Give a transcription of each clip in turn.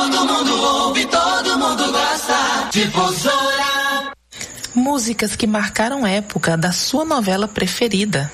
Todo mundo ouve, todo mundo gosta. Difusora. Músicas que marcaram época da sua novela preferida.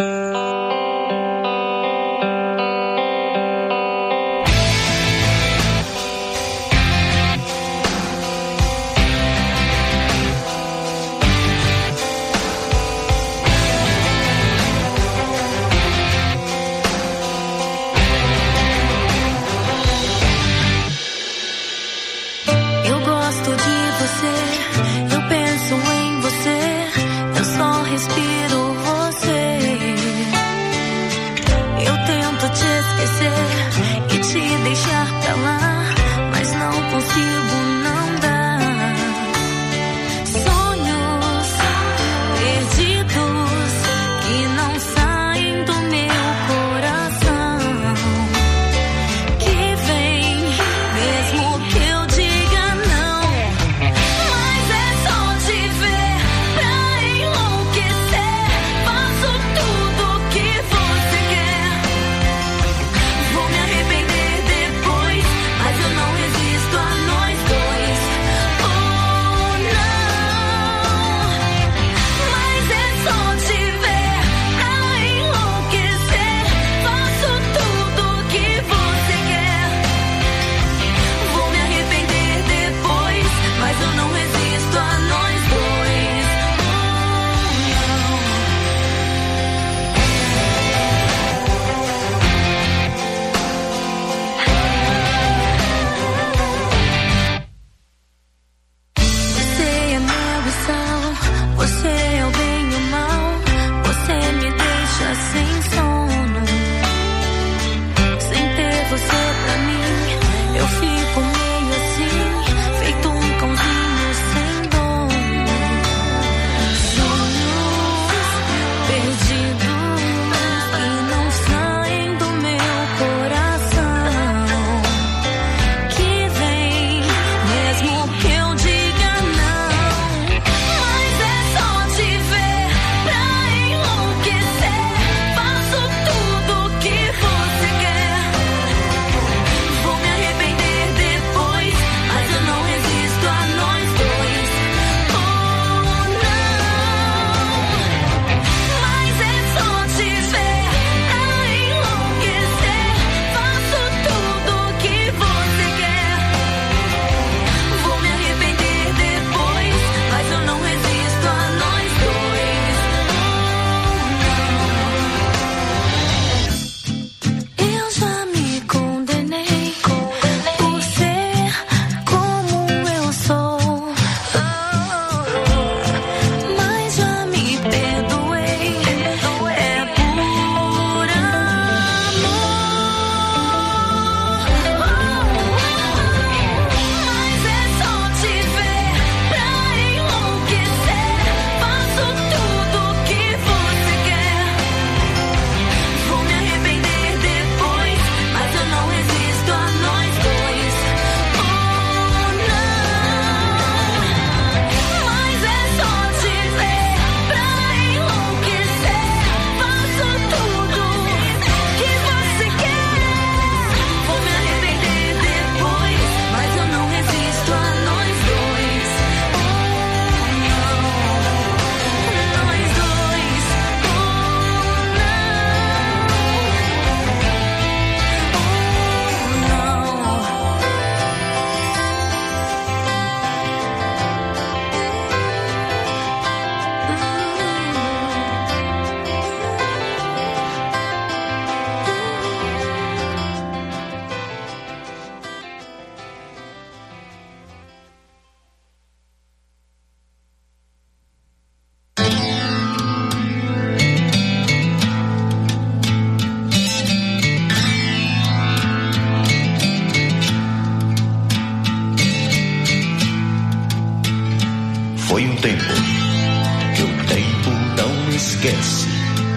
esquece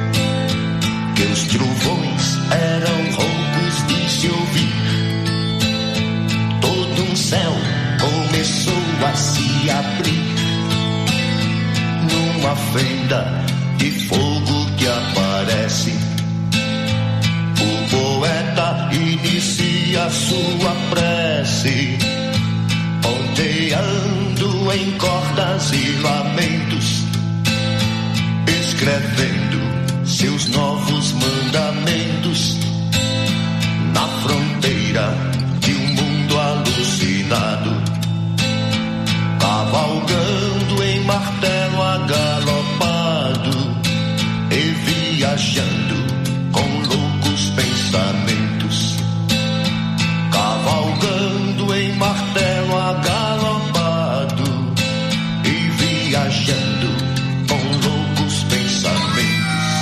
que os trovões eram roucos de se ouvir. Todo um céu começou a se abrir numa fenda de fogo que aparece. O poeta inicia sua prece. em cordas e lamentos, escrevendo seus novos mandamentos na fronteira de um mundo alucinado, cavalgando em martelo agalopado e viajando com loucos pensamentos, cavalgando em martelo agalopado e viajando com loucos pensamentos.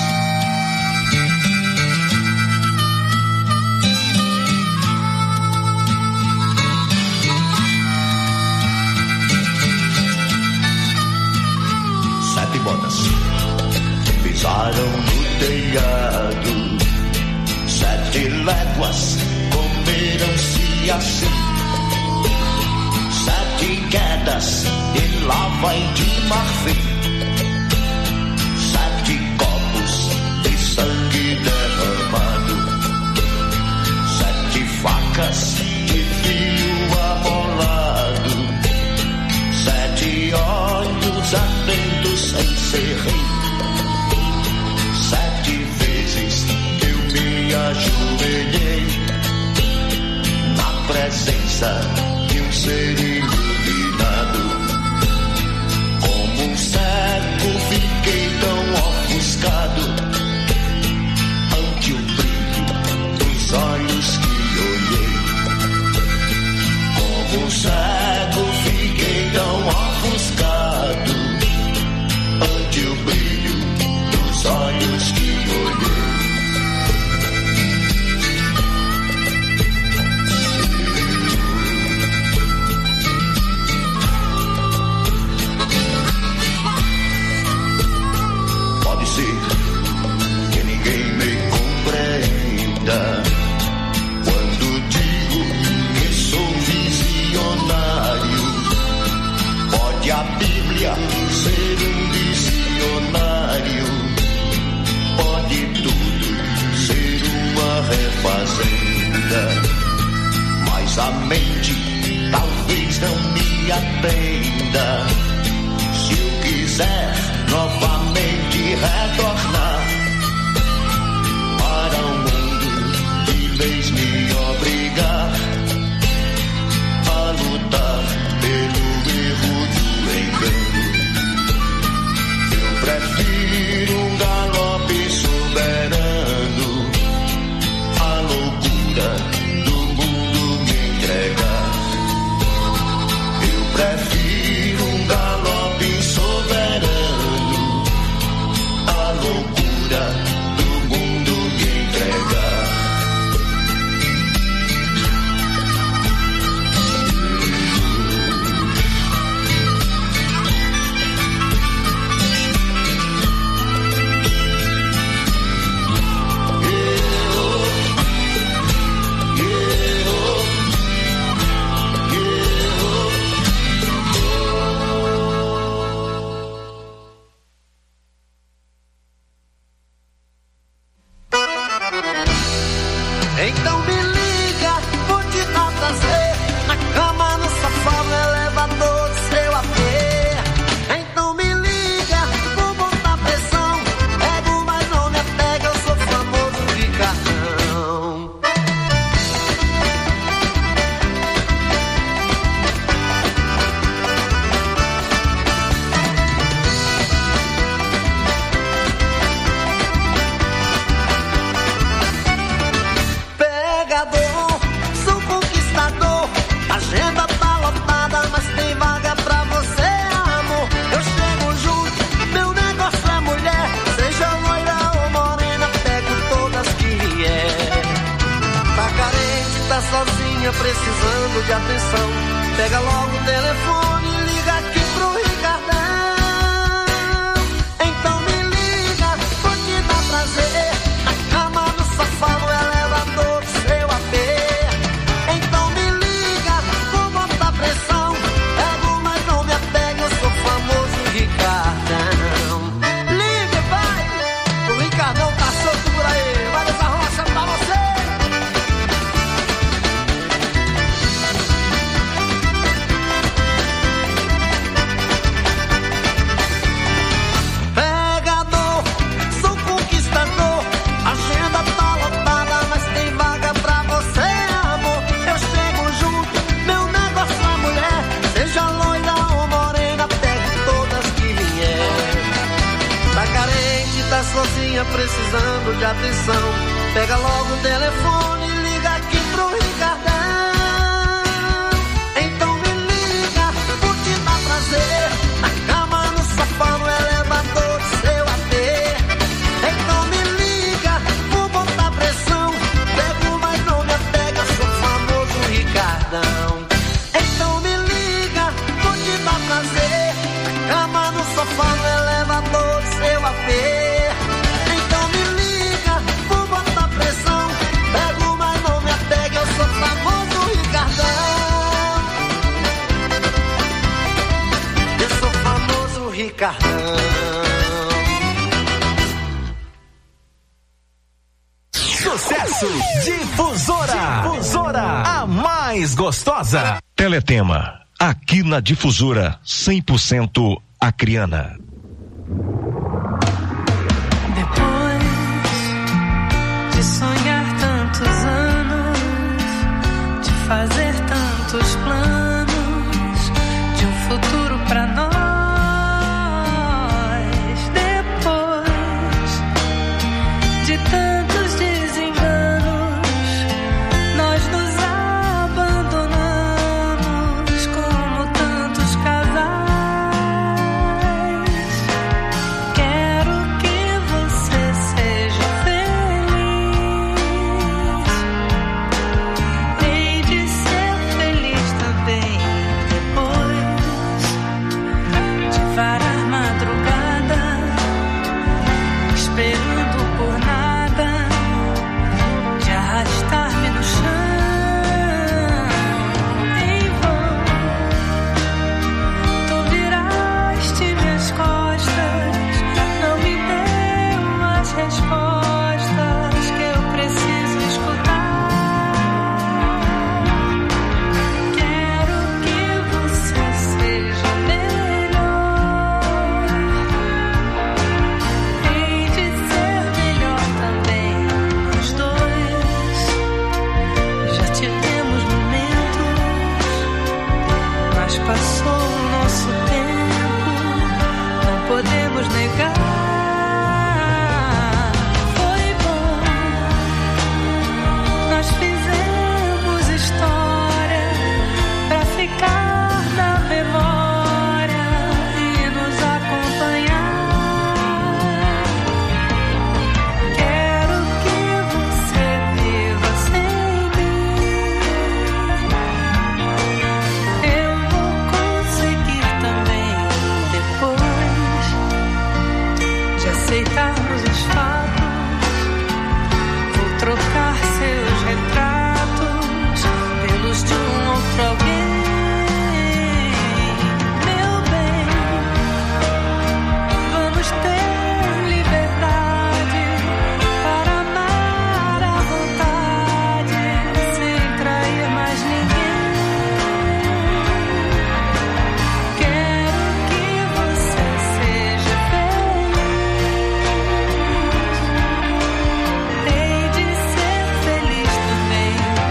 Sete botas pisaram no telhado, 7 léguas comeram-se assim, 7 quedas de lava e de marfim, 7 copos de sangue derramado, 7 facas de fio amolado, 7 olhos atentos em serrim. 7 vezes eu me ajoelhei na presença de um ser iluminado. Como um cego fiquei tão ofuscado ante o brilho dos olhos que olhei. Como um cego fiquei tão ofuscado ante o brilho dos olhos que olhei. Pode ser que ninguém me compreenda quando digo que sou visionário. Pode a Bíblia ser um dicionário, pode tudo ser uma refazenda, mas a mente talvez não me atenda. Se eu quiser novamente retornar para o mundo de leis me obrigar a lutar pelo erro do engano, eu prefiro um galope soberano, a loucura do mundo me entregar. Eu prefiro um galope soberano, a loucura do mundo me entregar. Então me liga, vou te dar prazer, na cama, no sofá, no elevador do seu AP. Então me liga, vou botar pressão, pego, mas não me apega, eu sou famoso de cartão. Pegador, sou conquistador, agenda tá lotada, mas tem vaga pra você, amor. Eu chego junto, meu negócio é mulher, seja loira ou morena, pego todas que é. Tá carente, tá sozinha, precisando de atenção, pega logo o telefone e liga aqui pro Ricardão. Então me liga, vou te dar prazer, na cama, no sofá, no elevador do seu AP. Então me liga, vou botar pressão, pego, mas não me apega, eu sou famoso Ricardão. Liga, vai, o Ricardão tá solto por aí, vai desarrochando pra você. precisando de atenção. Pega logo o telefone e liga aqui pro Ricardão. Então me liga, vou te dar prazer. Na cama, no sofá, no elevador do seu AP. Então me liga, vou botar pressão. Pego, mas não me apega, sou famoso Ricardão. Então me liga, vou te dar prazer. Na cama, no sofá, no elevador do seu AP. Então me liga, vou botar pressão. Pego, mas não me apega, eu sou famoso Ricardão. Eu sou famoso Ricardão. Sucesso Difusora. Difusora, a mais gostosa. Teletema, aqui na Difusora, 100% acriana. Depois de sonhar tantos anos, de fazer tantos planos, de um futuro pra nós, depois de tantos desenganos, nós nos abandonamos como tantos casais. Quero que você seja feliz. Hei de ser feliz também depois de varar madrugada, esperando por nada, de arrastar-me no chão. Em vão, tu viraste minhas costas, não me deu as respostas que eu preciso escutar. Quero que você seja melhor. Hei de ser melhor também, nós dois. Já tivemos momentos, mas passou o nosso tempo, não podemos negar. Foi bom, nós fizemos história pra ficar na memória e nos acompanhar. Quero que você viva sem mim. Eu vou conseguir também depois de aceitarmos os fatos. Vou trocar seus retratos pelos de um outro alguém. Meu bem, vamos ter liberdade para amar à vontade, sem trair mais ninguém. Quero que você seja feliz. Hei de ser feliz também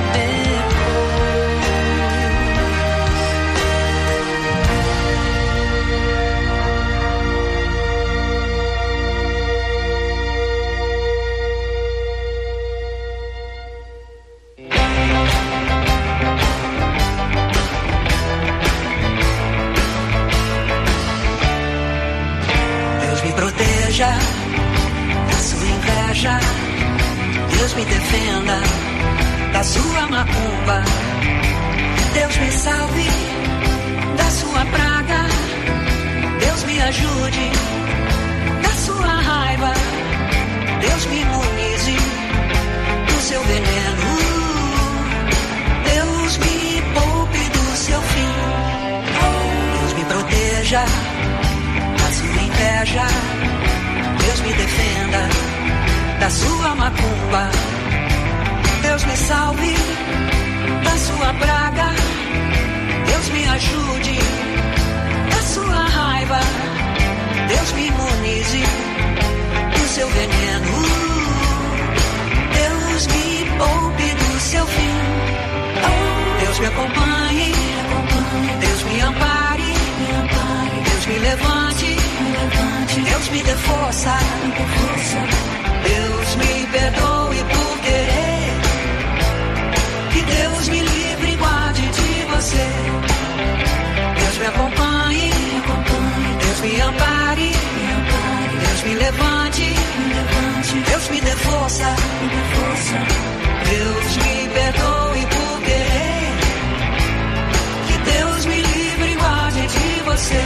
Deus me proteja da sua inveja, Deus me defenda da sua macumba, Deus me salve da sua praga, Deus me ajude da sua raiva, Deus me imunize do seu veneno, Deus me poupe do seu fim, Deus me proteja da sua inveja, Deus me defenda da sua macumba, Deus me salve da sua praga, Deus me ajude da sua raiva, Deus me imunize do seu veneno, Deus me poupe do seu fim, Deus me acompanhe, Deus me ampare, Deus me levante, Deus me dê força, Deus me força. Deus me perdoe por querer. Que Deus me livre e guarde de você.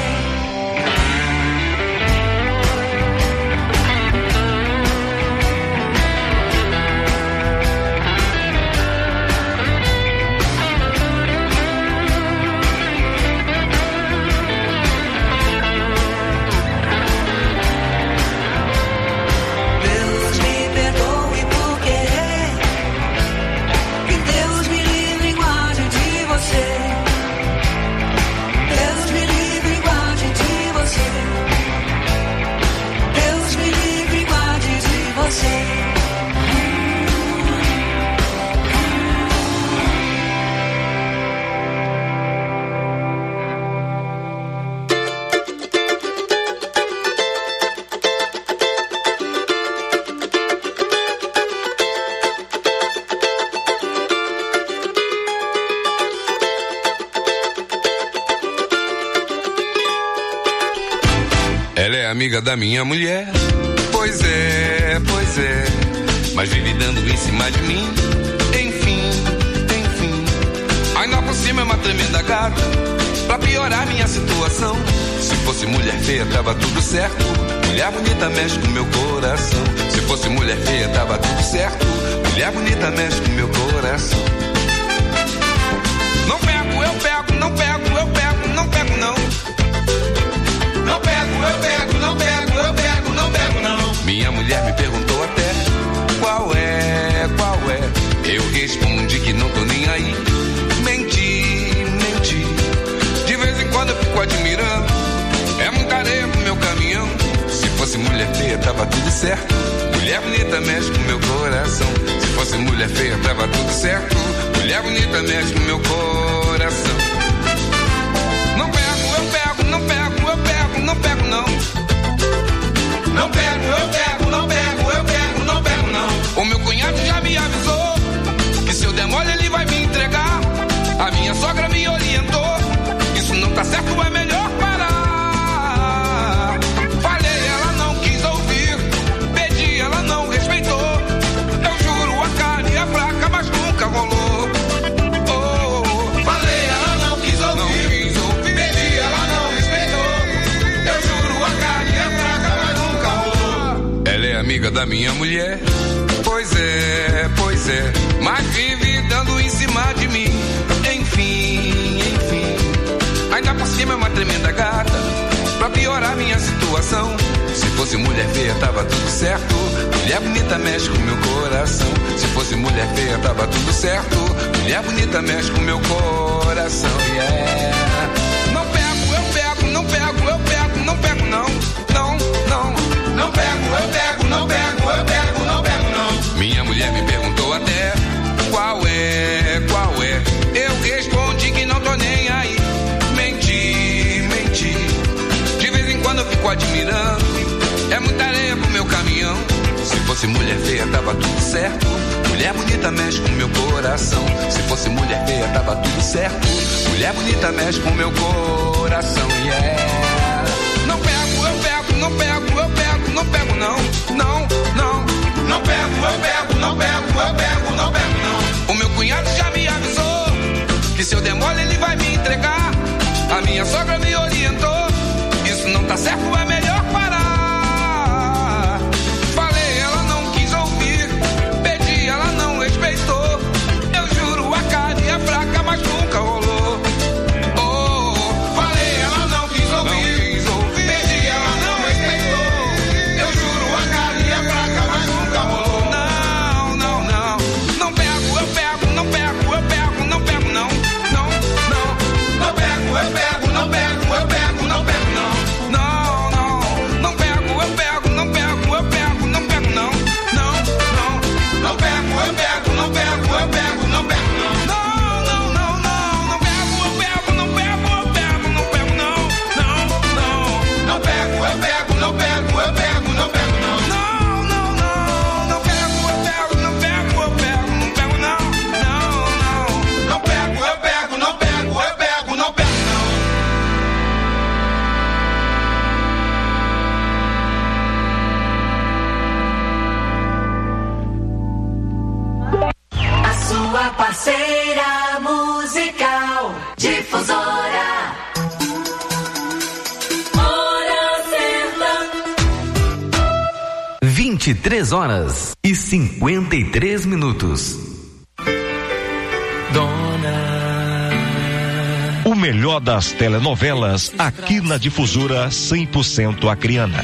Amiga da minha mulher, pois é, mas vive dando em cima de mim, enfim, ainda por cima é uma tremenda gata, pra piorar minha situação, se fosse mulher feia tava tudo certo, mulher bonita mexe com meu coração, se fosse mulher feia tava tudo certo, mulher bonita mexe com meu coração, não pego, eu pego, não pego, eu pego, não pego não. Não pego, eu pego, não pego, eu pego, não pego não. Minha mulher me perguntou até qual é. Eu respondi que não tô nem aí. Menti. De vez em quando eu fico admirando. É muita areia pro meu caminhão. Se fosse mulher feia tava tudo certo. Mulher bonita mexe com meu coração. Se fosse mulher feia tava tudo certo. Mulher bonita mexe com meu coração. Não pego, eu pego, não pego, eu pego, não pego não. Não pego, eu pego, não pego, eu pego, não pego não. O meu cunhado já me avisou que se eu der mole ele vai me entregar. A minha sogra me orientou, isso não tá certo, é melhor parar. Falei, ela não quis ouvir, pedi, ela não respeitou. Eu juro, a carne é fraca, mas nunca rolou. Falei, ela não quis ouvir, pedi, ela não respeitou. Eu juro, a carne é fraca, mas nunca rolou. Ela é amiga da minha mulher, pois é, mas vive dando em cima de mim. Enfim, ainda por cima é uma tremenda gata, pra piorar minha situação. Se fosse mulher feia tava tudo certo, mulher bonita mexe com meu coração. Se fosse mulher feia tava tudo certo, mulher bonita mexe com meu coração, yeah. Não pego, eu pego, não pego, eu pego, não pego não. Não pego, eu pego, não pego, eu pego, não pego não. Minha mulher me perguntou até qual é. Eu respondi que não tô nem aí. Menti. De vez em quando eu fico admirando. É muita areia pro meu caminhão. Se fosse mulher feia tava tudo certo. Mulher bonita mexe com meu coração. Se fosse mulher feia tava tudo certo. Mulher bonita mexe com meu coração, yeah. Não pego, eu pego, não pego, eu pego, não pego não. Não pego, eu pego, não pego, eu pego, não pego não. O meu cunhado já me avisou que se eu der mole ele vai me entregar. A minha sogra me orientou, isso não tá certo, é melhor parar. Falei, ela não quis ouvir, pedi, ela não respeitou. Eu juro, a carne é fraca, mas nunca rolou. Falei, ela não quis ouvir, pedi, ela não respeitou. Eu juro, a carne é fraca, mas nunca rolou. Não pego, eu pego, não pego, eu pego, não pego não. Não pego, eu pego, não pego, eu pego, não pego não. Parceira musical Difusora. Hora certa. 23h53. O melhor das telenovelas aqui na Difusora 100% acriana.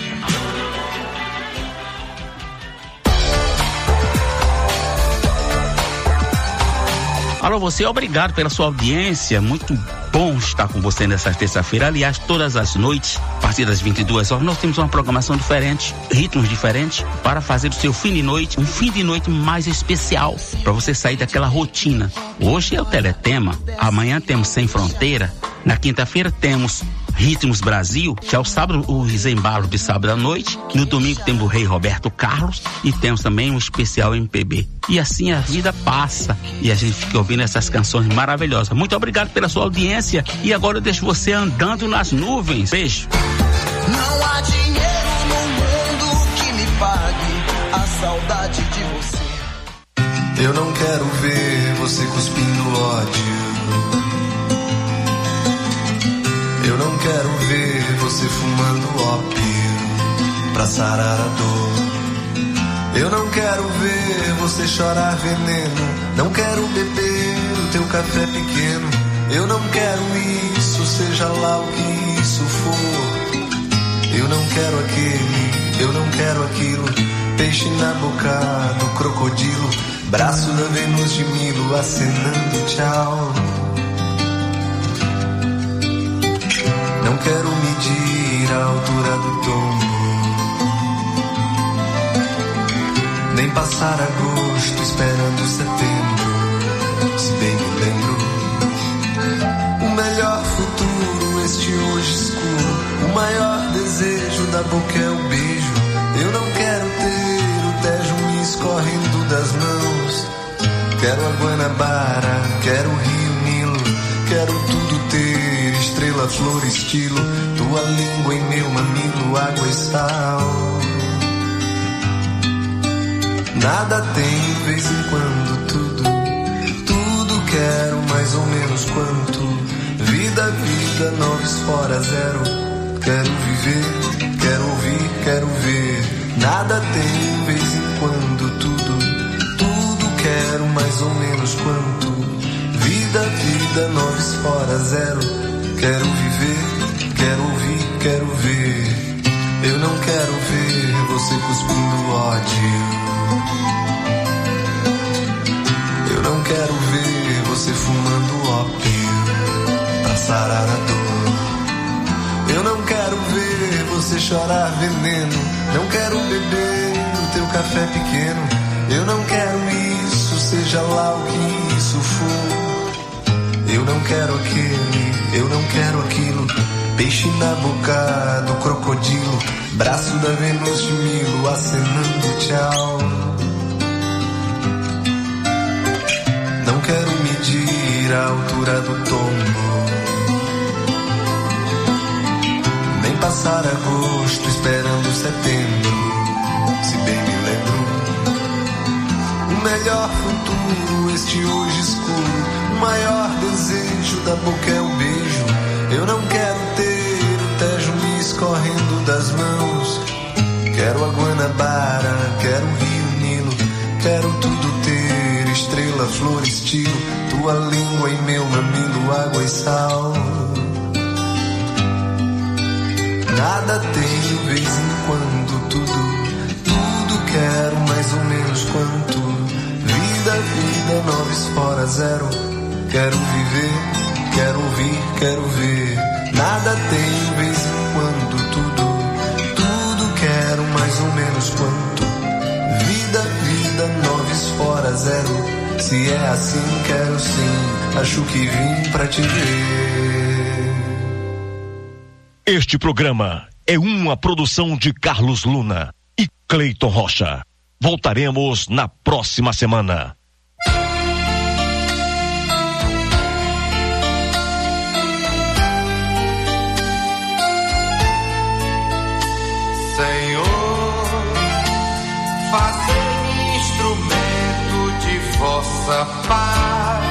Alô, você, obrigado pela sua audiência. Muito bom estar com você nessa terça-feira. Aliás, todas as noites, a partir das 22 horas, nós temos uma programação diferente, ritmos diferentes, para fazer do seu fim de noite um fim de noite mais especial, para você sair daquela rotina. Hoje é o Teletema, amanhã temos Sem Fronteira, na quinta-feira temos Ritmos Brasil, que é o sábado, os embalos de sábado à noite. No domingo temos o Rei Roberto Carlos e temos também um especial MPB. E assim a vida passa e a gente fica ouvindo essas canções maravilhosas. Muito obrigado pela sua audiência e agora eu deixo você andando nas nuvens. Beijo. Não há dinheiro no mundo que me pague a saudade de você. Eu não quero ver você cuspindo ódio. Eu não quero ver você fumando ópio pra sarar a dor. Eu não quero ver você chorar veneno. Não quero beber o teu café pequeno. Eu não quero isso, seja lá o que isso for. Eu não quero aquele, eu não quero aquilo. Peixe na boca do crocodilo. Braço da Vênus de Milo acenando tchau. Não quero medir a altura do tombo, nem passar agosto esperando setembro. Se bem me lembro, o melhor futuro, este hoje escuro. O maior desejo da boca é o beijo. Eu não quero ter o Tejo me escorrendo das mãos. Quero a Guanabara, quero o Rio Nilo. Quero tudo ter, estrela, flor, estilo. Tua língua em meu mamilo, água e sal. Nada tem, vez em quando, tudo quero, mais ou menos quanto. Vida, vida, noves fora zero. Quero viver, quero ouvir, quero ver. Nada tem, vez em quando, tudo quero, mais ou menos quanto. Vida, vida, noves fora zero. Quero viver, quero ouvir, quero ver. Eu não quero ver você cuspindo ódio. Eu não quero ver você fumando ópio pra sarar a dor. Eu não quero ver você chorar veneno. Não quero beber o teu café pequeno. Eu não quero isso, seja lá o que isso for. Eu não quero aquele, eu não quero aquilo. Peixe na boca do crocodilo. Braço da Vênus de Milo acenando tchau. Não quero medir a altura do tombo, nem passar agosto esperando setembro. Se bem me lembro, o melhor futuro, este hoje escuro. O maior desejo da boca é o beijo. Eu não quero ter o Tejo me escorrendo das mãos. Quero a Guanabara, quero o Rio Nilo. Quero tudo ter, estrela, flor, estilo. Tua língua em meu mamilo, água e sal. Nada tenho, vez em quando, tudo quero, mais ou menos quanto. Vida, vida, noves fora zero. Quero viver, quero ouvir, quero ver. Nada tenho, vez em quando, tudo quero, mais ou menos quanto. Vida, vida, noves fora zero. Se é assim, quero sim. Acho que vim pra te ver. Este programa é uma produção de Carlos Luna e Cleiton Rocha. Voltaremos na próxima semana. Fazer-me instrumento de vossa paz.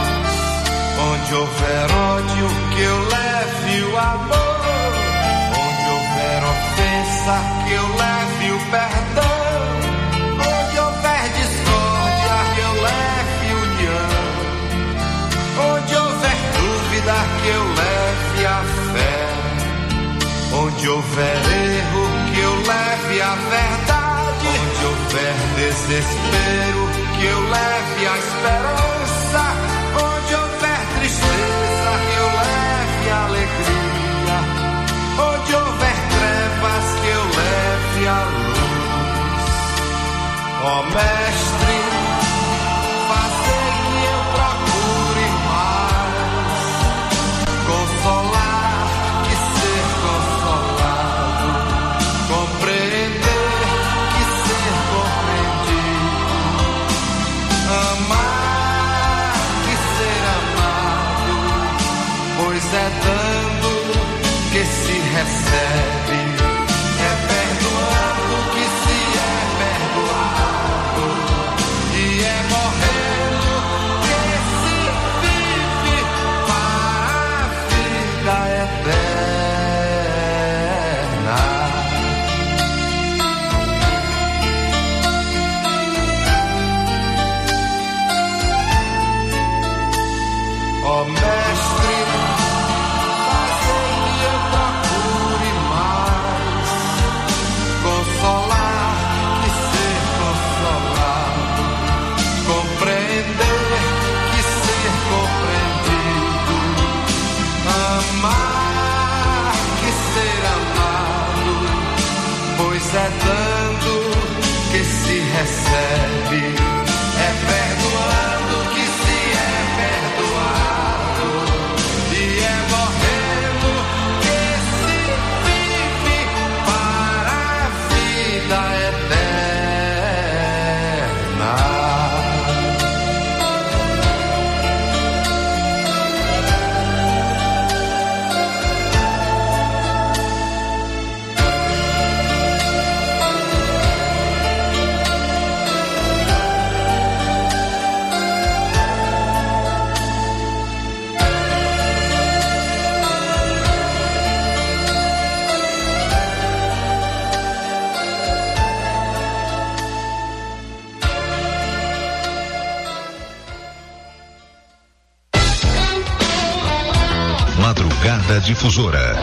Onde houver ódio, que eu leve o amor. Onde houver ofensa, que eu leve o perdão. Onde houver discórdia, que eu leve união. Onde houver dúvida, que eu leve a fé. Onde houver erro, que eu leve a verdade. Onde houver desespero, que eu leve a esperança. Onde houver tristeza, que eu leve a alegria. Onde houver trevas, que eu leve a luz. Ó Mestre, fazei que eu procure mais consolar que ser consolado, compreender que ser compreendido, amar que ser amado, pois é dando que se recebe, é perdoando que se é perdoado, e é morrendo que se vive para a vida eterna. Ó Mestre, fazei que eu procure mais consolar que ser consolado, compreender que ser compreendido, amar que ser amado, pois é dando que se recebe, é perdoando que se é perdoado, e é morrendo que se vive para a vida eterna. Madrugada Difusora.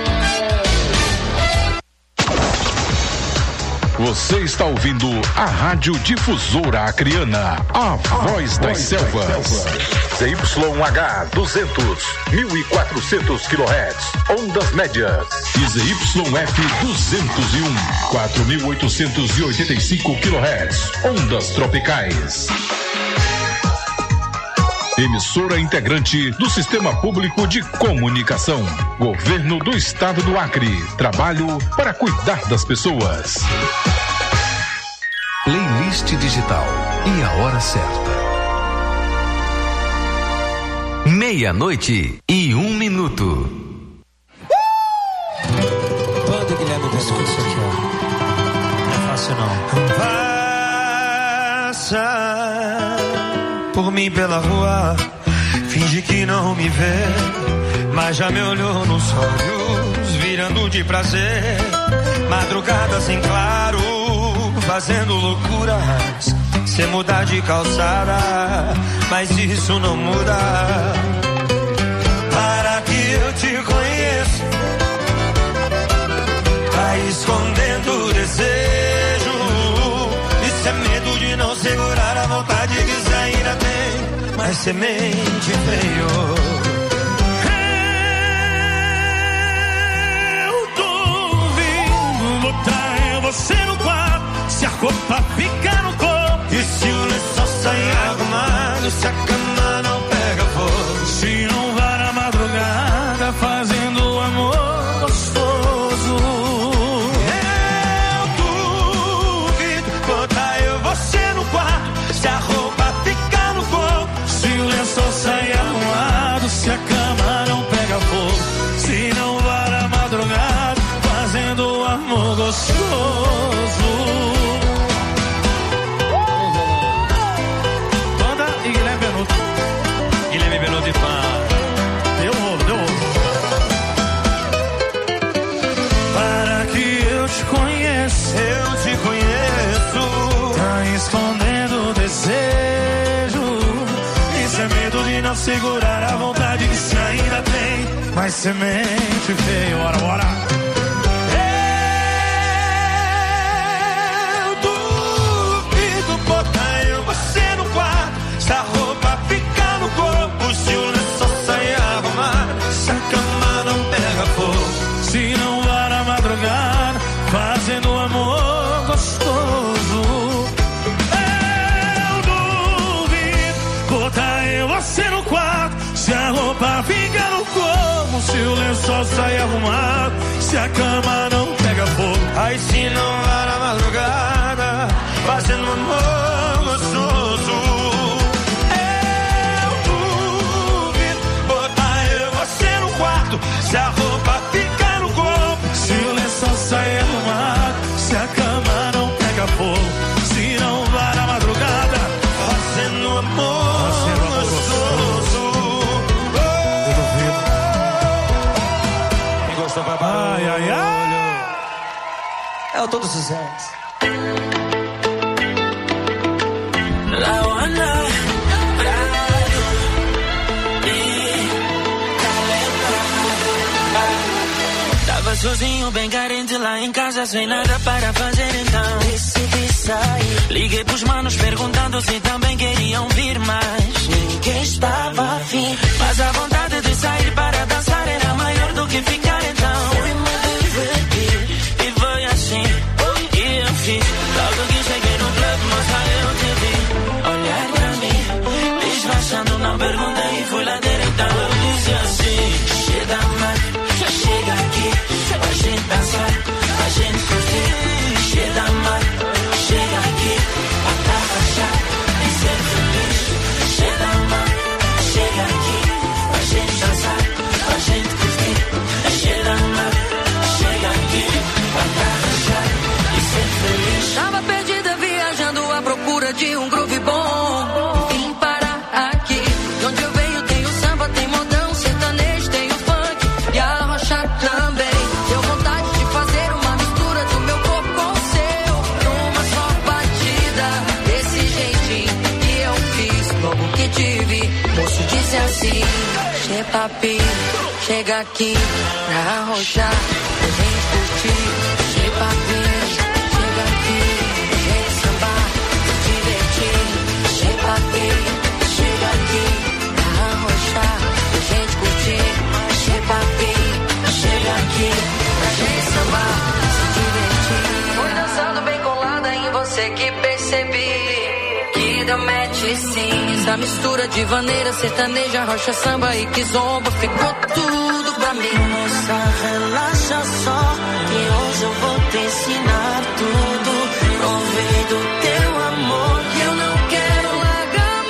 Você está ouvindo a Rádio Difusora Acreana, a voz das selvas. ZYH 200, 1400 kHz, ondas médias. E ZYF 201, 4885 kHz, ondas tropicais. Emissora integrante do Sistema Público de Comunicação. Governo do Estado do Acre. Trabalho para cuidar das pessoas. Playlist digital e a hora certa. 12:01. Banda Guilherme Escuta isso aqui, ó. Não é fácil não. Passa por mim pela rua, finge que não me vê, mas já me olhou nos olhos, virando de prazer. Madrugada sem claro, fazendo loucuras, sem mudar de calçada, mas isso não muda. Para que eu te conheça, tá escondendo o desejo. Isso é medo de não segurar a vontade que você ainda tem, mas semente veio. Eu tô ouvindo botar você no quarto, se a roupa ficar no corpo, e se o lençol sair arrumado, se a cama não pega fogo, se não vai na madrugada fazendo amor gostoso. Eu duvido botar você no quarto, se a roupa ficar no corpo, se o lençol sair arrumado, se a cama não pega fogo, se não vai na madrugada fazendo amor gostoso. não segurar a vontade que se ainda tem. Mas semente feia, bora, bora. Eu duvido botar eu você no quarto, se a roupa ficar no corpo, se o lençol sair arrumado, se a cama não pega fogo, se não vai na madrugada, fazendo amor gostoso. Eu duvido botar eu você no quarto, se a roupa fica no corpo, se o lençol sai arrumado, se a cama não pega fogo. Aí se não vai na madrugada, fazendo amor gostoso. Eu duvido botar eu você no quarto, se a roupa fica no corpo, se o lençol sai arrumado, se a cama não pega fogo, se não vai na madrugada, fazendo amor gostoso. Eu duvido. Quem gostou vai para ai, ai, ai. É o todo sucesso. Tava sozinho, bem carente lá em casa, sem nada para fazer, então decidi sair. Liguei pros manos perguntando se também queriam vir, mas ninguém estava afim. Mas a vontade de sair para dançar era maior do que ficar, então fui me divertir. E foi assim que eu fiz. Logo que cheguei no clube, moça, eu te vi olhar pra mim, disfarçando, não perguntei e fui lá direto. Eu disse assim: chega mais, chega aqui, pra gente dançar, pra gente curtir. Chega mais, chega aqui, pra rachar e ser feliz. Chega mais, chega aqui, pra gente dançar, pra gente curtir. Chega mais, chega aqui, pra rachar e ser feliz. Tava perdida viajando à procura de um groove bom. Vim parar aqui, de onde eu venho tem o samba, tem modão, sertanejo, tem o funk e a rocha também. Deu vontade de fazer uma mistura do meu corpo com o seu, numa só batida, desse jeitinho que eu fiz. Logo que te vi, moço disse assim: che papi, chega aqui pra arrochar, pra gente curtir. Che papi, chega aqui, pra gente sambar, se divertir. Che papi, chega aqui pra arrochar, pra gente curtir. Che papi, chega aqui pra gente sambar, se divertir. Fui dançando bem colada em você que percebi que deu match sim. Essa mistura de vaneira, sertaneja, rocha, samba e kizomba ficou tudo pra mim. Moça, relaxa só, e hoje eu vou te ensinar tudo. Provei do teu amor Que eu não quero largar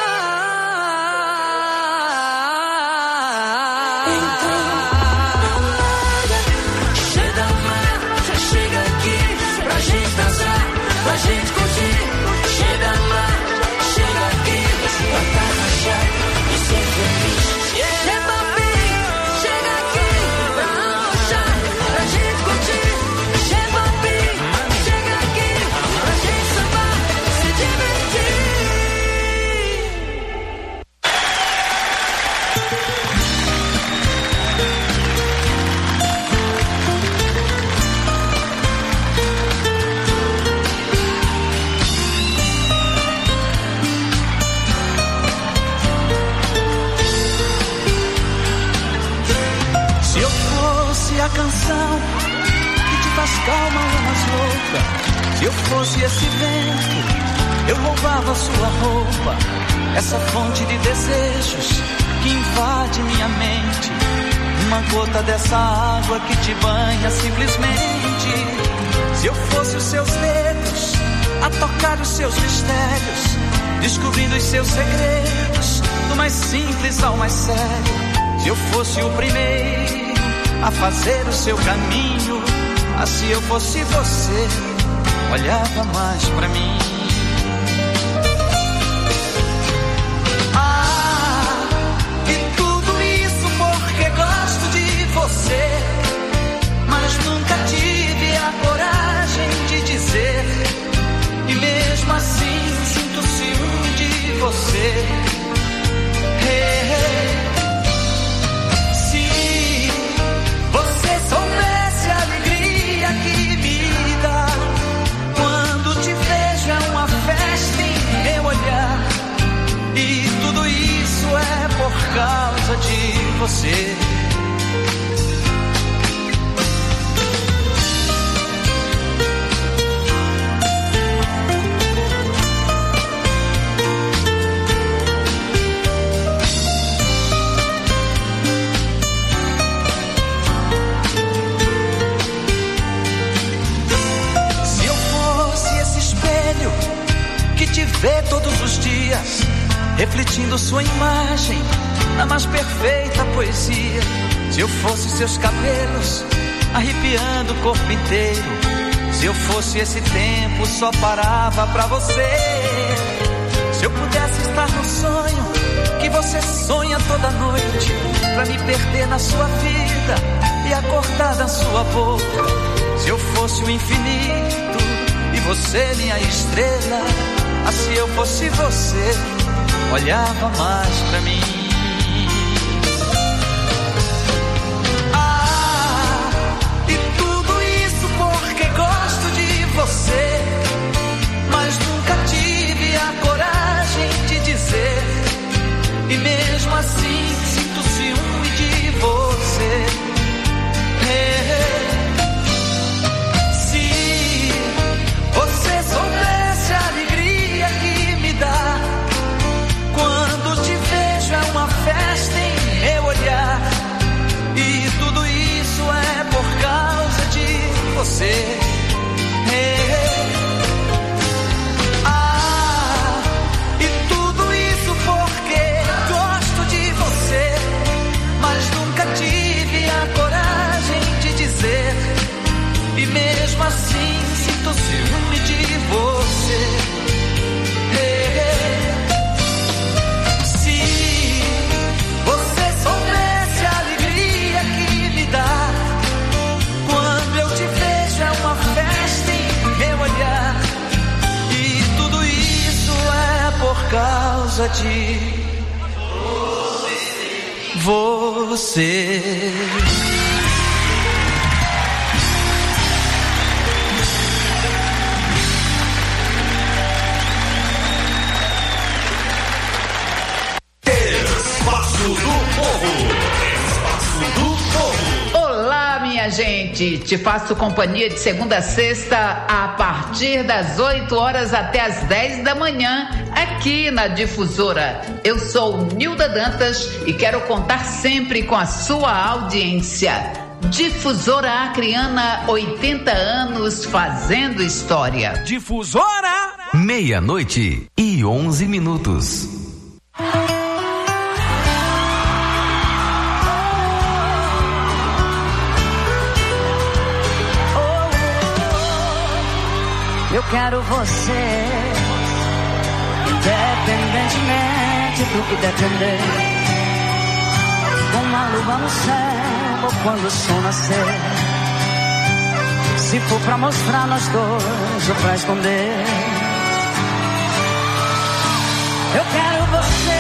mais. Então, não larga. Chega mais, chega aqui, pra gente dançar, pra gente curtir. Chega mais, chega aqui, pra rachar e ser feliz. Che papi, chega aqui pra arrochar, pra gente curtir. Che papi, chega aqui pra gente sambar, se divertir. Se eu fosse a canção que te faz calma umas loucas, se eu fosse esse vento, eu louvava sua roupa, essa fonte de desejos que invade minha mente, uma gota dessa água que te banha simplesmente. Se eu fosse os seus dedos a tocar os seus mistérios, descobrindo os seus segredos, do mais simples ao mais sério. Se eu fosse o primeiro a fazer o seu caminho, assim eu fosse você, olhava mais pra mim. Ah, e tudo isso porque gosto de você, mas nunca tive a coragem de dizer. E mesmo assim sinto ciúme de você. causa de você. Te vê todos os dias, refletindo sua imagem na mais perfeita poesia. Se eu fosse seus cabelos, arrepiando o corpo inteiro. Se eu fosse esse tempo, só parava pra você. Se eu pudesse estar no sonho que você sonha toda noite, pra me perder na sua vida e acordar da sua boca. Se eu fosse o infinito e você minha estrela, se eu fosse você, olhava mais pra mim. E tudo isso porque gosto de você, mas nunca tive a coragem de dizer. E mesmo assim sinto ciúme de você. Se você soubesse a alegria que me dá quando te vejo, é uma festa em meu olhar. E tudo isso é por causa de você. E tudo isso porque gosto de você, mas nunca tive a coragem de dizer. E mesmo assim sinto ciúme de você. Causa de você. Espaço do Povo. Espaço do Povo. Olá, minha gente. Te faço companhia de segunda a sexta a partir das 8 horas até as 10 da manhã. Aqui na Difusora. Eu sou Nilda Dantas e quero contar sempre com a sua audiência. Difusora Acreana, 80 anos fazendo história. Difusora! 12:11. Eu quero você, independentemente do que depender. Com a lua no céu ou quando o sol nascer. Se for pra mostrar nós dois ou pra esconder. Eu quero você,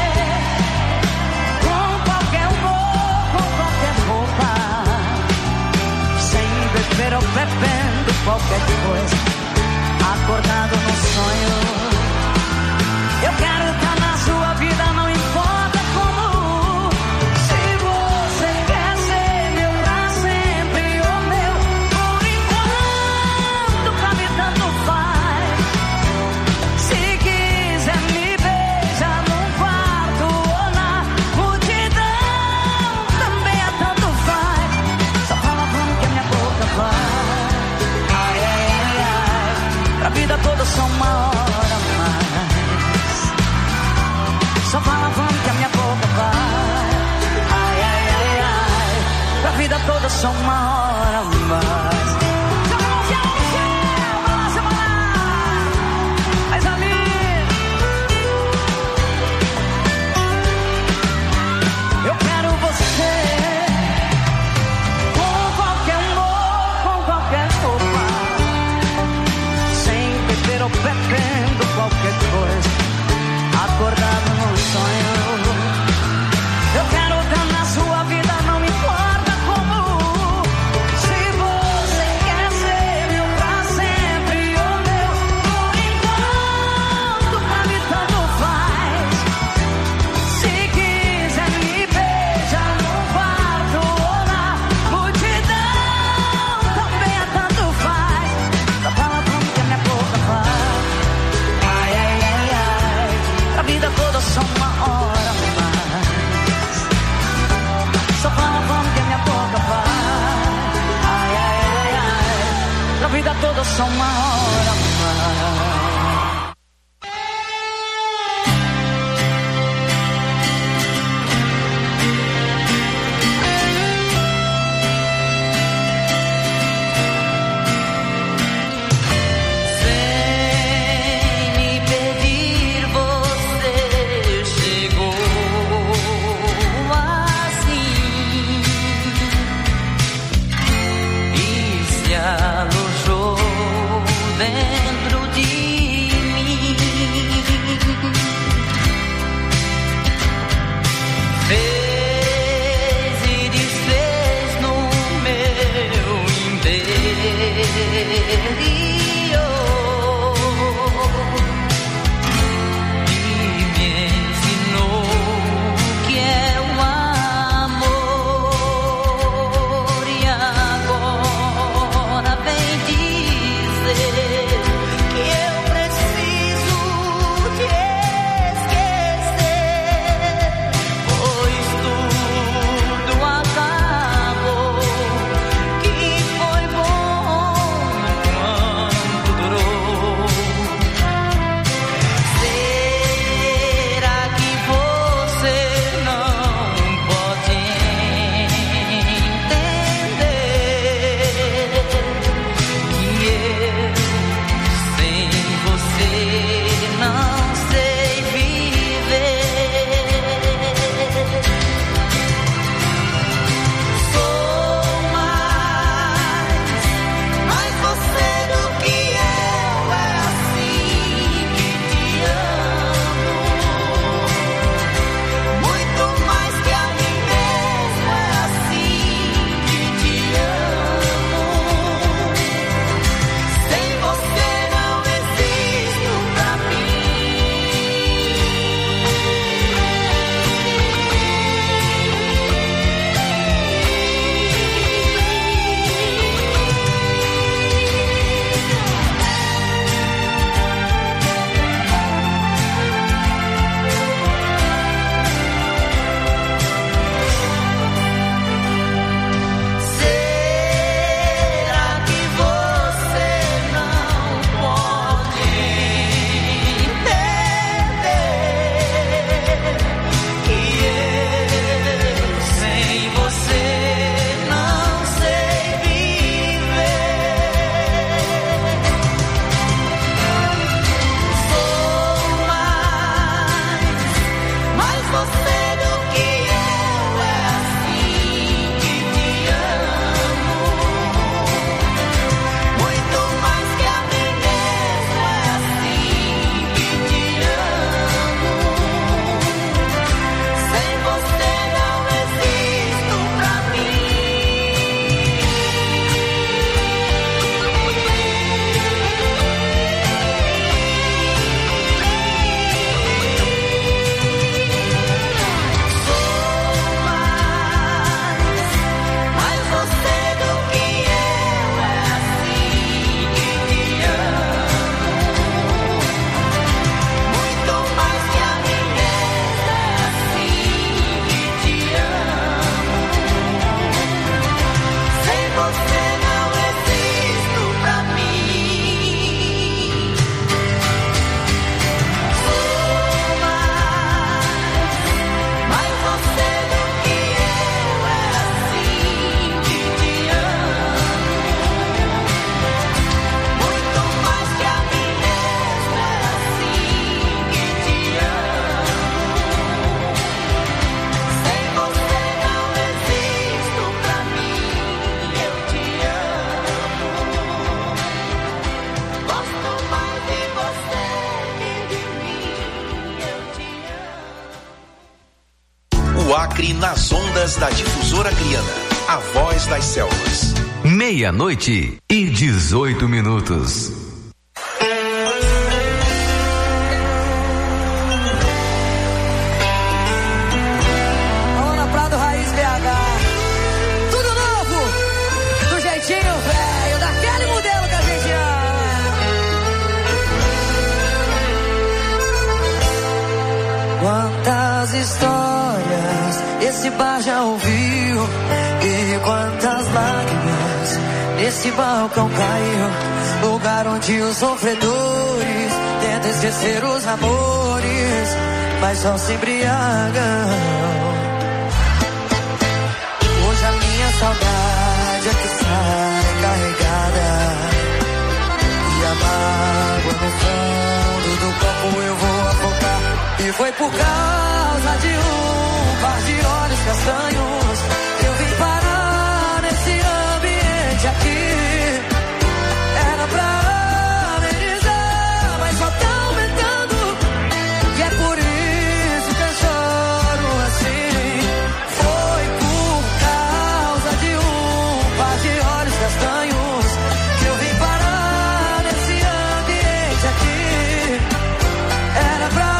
com qualquer humor, com qualquer roupa, sem beber ou bebendo qualquer coisa, acordado no sonho. Eu quero estar na sua vida, não importa como. Se você quer ser meu pra sempre ou meu, por enquanto pra mim tanto faz. Se quiser me beijar num quarto ou na multidão, também é tanto faz. Só fala vamos que a minha boca vai. Ai, ai, ai, ai, pra vida toda só uma hora mais. Só fala vamos que a minha boca vai. Ai, ai, ai, ai, pra vida toda só uma hora mais. Mas ali eu quero você, com qualquer humor, com qualquer roupa, sem beber ou bebendo qualquer coisa, acordado no sonho. Eu quero estar na sua vida, não importa como. ou só uma hora mais. Alojou dentro de mim, fez e desfez no meu interior e me ensinou que é o amor. E agora vem dizer que eu preciso te esquecer, pois tudo acabou, que foi bom enquanto durou. Será que você não pode entender que eu sem você não sei viver? Sou mais você do que eu, é assim que te amo, muito mais que a mim mesmo, é assim que te amo. Sem você não existo pra Será que você não pode entender que eu sem você não sei viver? Sou mais você do que eu, é assim que te amo, muito mais que a mim mesmo, é assim que te amo. Sem você não existo pra mais você do que eu, é assim que te amo, muito mais que a mim mesmo, é assim que te amo. Sem você não existo pra mim. Sou mais você do que eu, é assim que te amo, muito mais que a mim mesmo, é assim que te amo. Sem você não existo pra mim, eu te amo. Gosto mais de você que de mim, eu te amo. O Acre nas ondas da Difusora Acreana, a voz das selvas. 12:18. Ana Prado Raiz BH. Tudo novo, do jeitinho velho, daquele modelo que a gente ama. Quantas histórias esse bar já ouviu, e quantas lágrimas Esse balcão caiu, lugar onde os sofredores tentam esquecer os amores, mas só se embriagam. Hoje a minha saudade é que sai carregada, e a mágoa no fundo do copo eu vou afogar. E foi por causa de um par de olhos castanhos que eu vim parar nesse ambiente aqui. Era pra amenizar, mas só tá aumentando, e é por isso que eu choro assim. Foi por causa de um par de olhos castanhos que eu vim parar nesse ambiente aqui. Era pra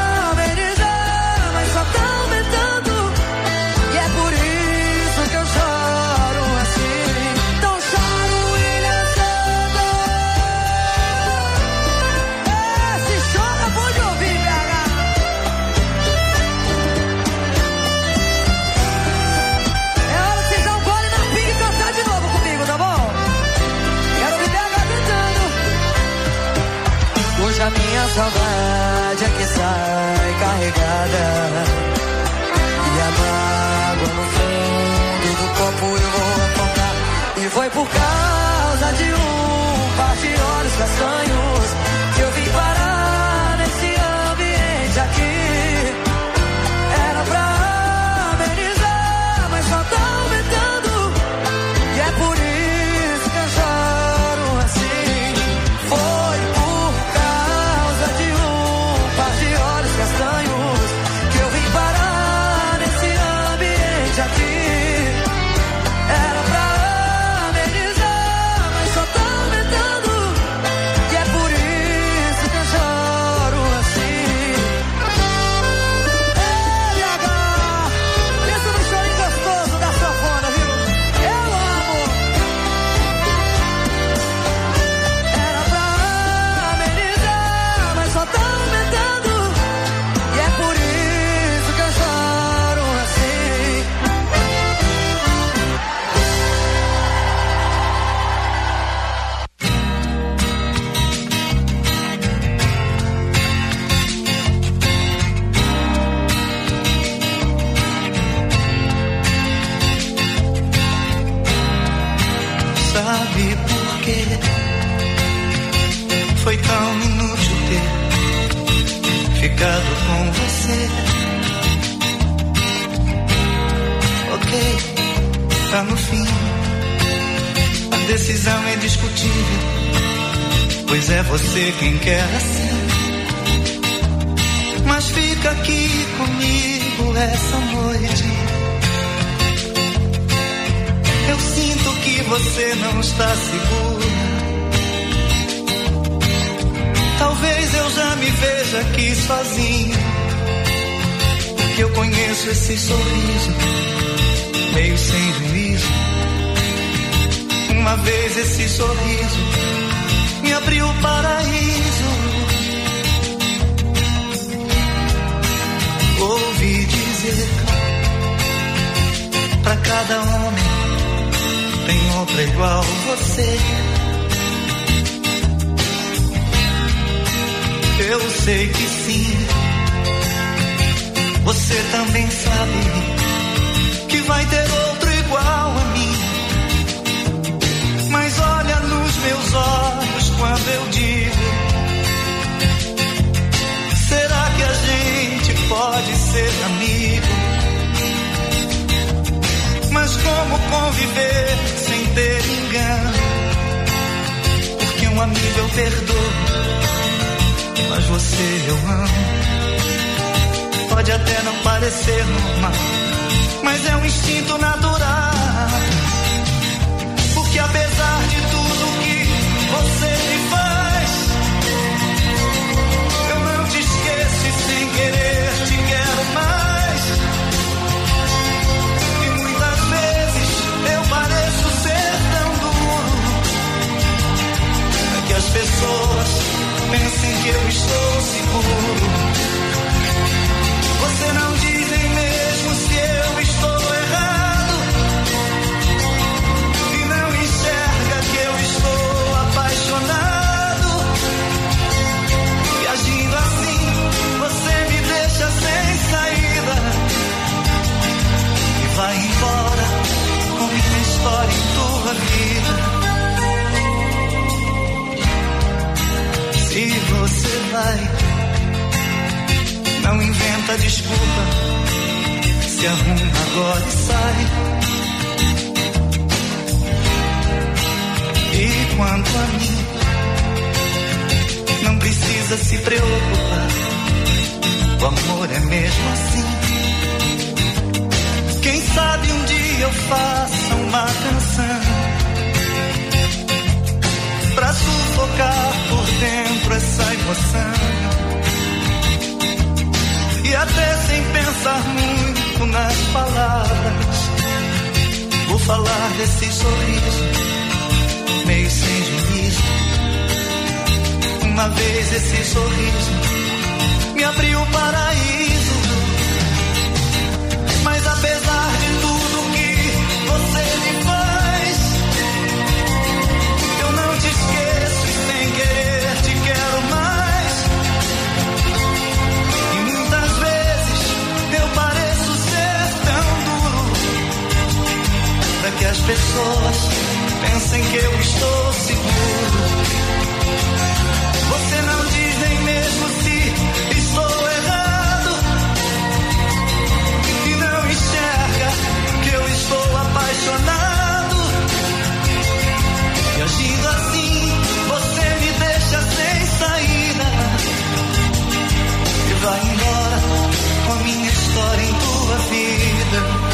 a minha saudade é que sai carregada, e a mágoa no fundo do copo eu vou afogar. E foi por causa de um par de olhos castanhos que eu vim parar nesse ambiente aqui. Era pra amenizar, mas só tá aumentando, e é por isso que eu choro assim. Foi castanhos que eu vim parar nesse ambiente aqui. Era pra amenizar, mas só tá aumentando, e é por isso que eu choro assim. Ei, H, pensa no chorinho gostoso da sanfona, viu? Eu amo. Era pra amenizar, mas só tá aumentando, e é por isso que eu choro assim. Sabe por quê? Foi tão inútil ter ficado com você. Ok, tá no fim. A decisão é discutível, pois é você quem quer assim. Mas fica aqui comigo essa noite. Eu sinto que você não está segura. Talvez eu já me veja aqui sozinho, porque eu conheço esse sorriso meio sem juízo. Uma vez esse sorriso me abriu o paraíso. Ouvi dizer, pra cada homem tem outra igual você. Eu sei que sim, você também sabe que vai ter outro igual a mim. Mas olha nos meus olhos quando eu digo, será que a gente pode ser amigo? Mas como conviver sem ter engano? Porque um amigo eu perdoo, mas você eu amo. Pode até não parecer normal, mas é um instinto natural. Porque apesar de tudo que você me faz, eu não te esqueço e sem querer te quero mais. E muitas vezes eu pareço ser tão duro, é que as pessoas pensem que eu estou seguro. Você não diz nem mesmo se eu estou errado, e não enxerga vai. Não inventa desculpa, se arruma agora e sai. E quanto a mim, não precisa se preocupar, o amor é mesmo assim. Quem sabe um dia eu faça uma canção pra sufocar por dentro essa emoção. E até sem pensar muito nas palavras, vou falar desse sorriso, meio sem juízo. Uma vez esse sorriso me abriu o paraíso. Mas apesar de tudo que você me faz, eu não te esqueço e sem querer te quero mais. E muitas vezes eu pareço ser tão duro, pra que as pessoas pensem que eu estou seguro. Você não diz nem mesmo se estou errado, e não enxerga que eu estou apaixonado. E agindo assim, você me deixa sem saída e vai embora com a minha história em tua vida.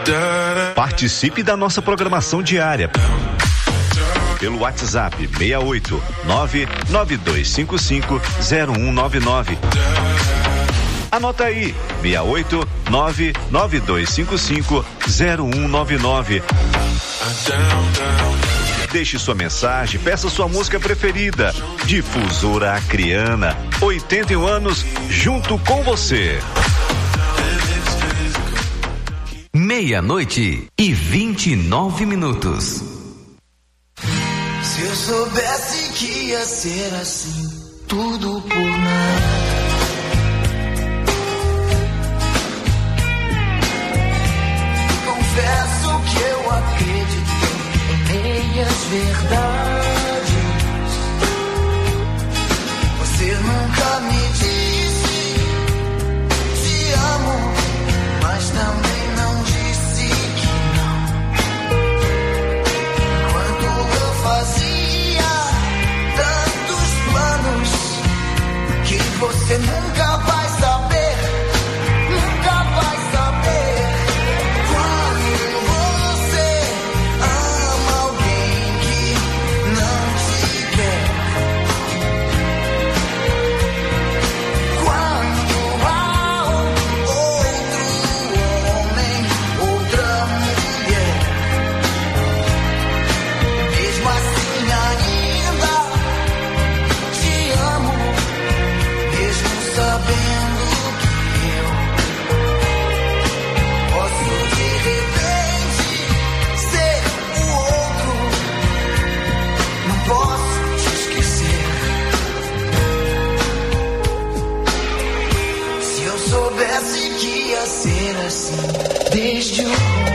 Participe da nossa programação diária pelo WhatsApp 68 992550199. Anota aí, 68 992550199. Deixe sua mensagem, peça sua música preferida. Difusora Acreana, 81 anos junto com você. 00:29. Se eu soubesse que ia ser assim, tudo por nada. Confesso que eu acreditei em meias verdades. Você nunca me disse te amo, mas também não disse que não. Quando eu fazia tantos planos que você nunca vai saber, nunca vai saber. Desde o